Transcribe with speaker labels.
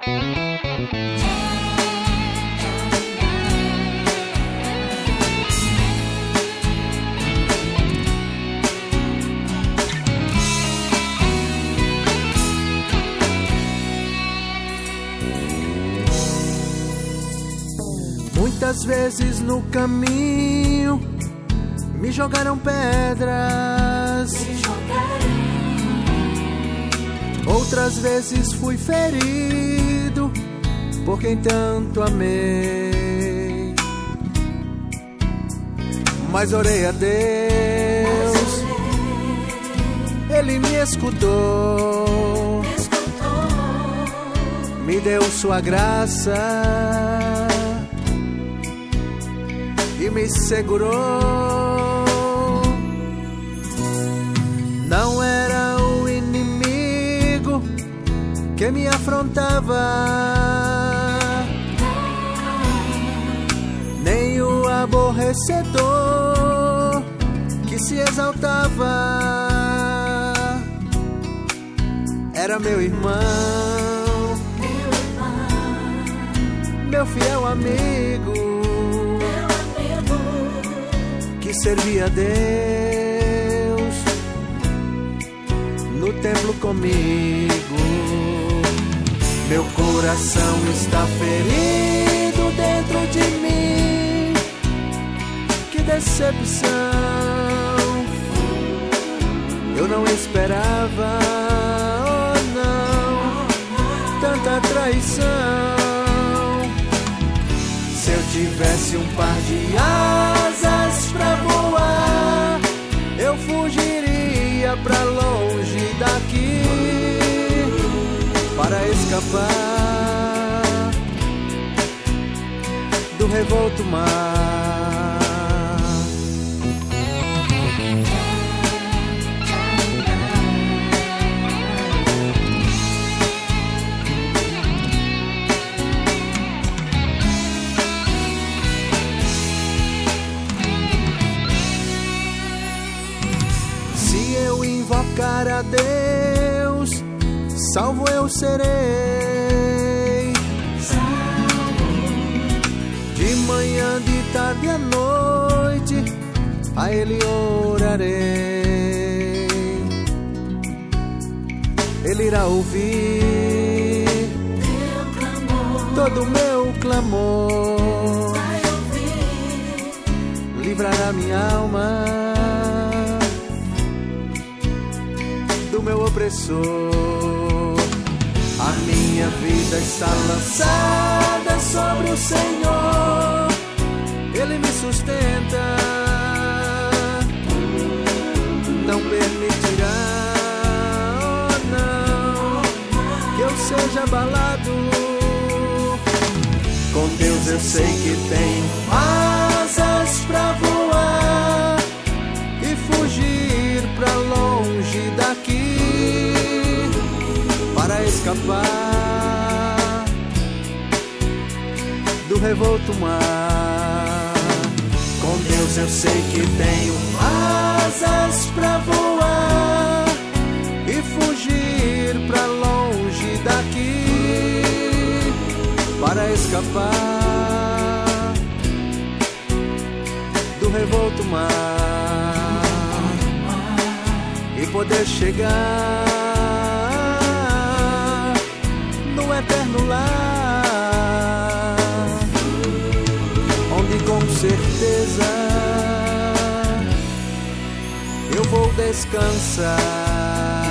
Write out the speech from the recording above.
Speaker 1: Muitas vezes no caminho me jogaram pedras, outras vezes fui ferido por quem tanto amei. Mas orei a Deus, Ele me escutou, me deu sua graça e me segurou. Não era o inimigo que me afrontava, nem o aborrecedor que se exaltava. Era meu irmão, meu fiel amigo, que servia a Deus no templo comigo. Meu coração está ferido dentro de mim. Que decepção, eu não esperava, oh não, tanta traição. Se eu tivesse um par de asas pra voar, eu fugiria pra longe daqui, para escapar do revolto mar. Se eu invocar a Deus, salvo eu serei. De manhã, de tarde à noite, a Ele orarei. Ele irá ouvir todo o meu clamor, livrará minha alma do meu opressor. A minha vida está lançada sobre o Senhor, Ele me sustenta, não permitirá, oh não, que eu seja abalado. Com Deus eu sei que tenho asas pra voar e fugir pra longe daqui, para escapar do revolto mar. Com Deus eu sei que tenho asas pra voar e fugir pra longe daqui, para escapar do revolto mar e poder chegar no eterno lar, onde com certeza eu vou descansar.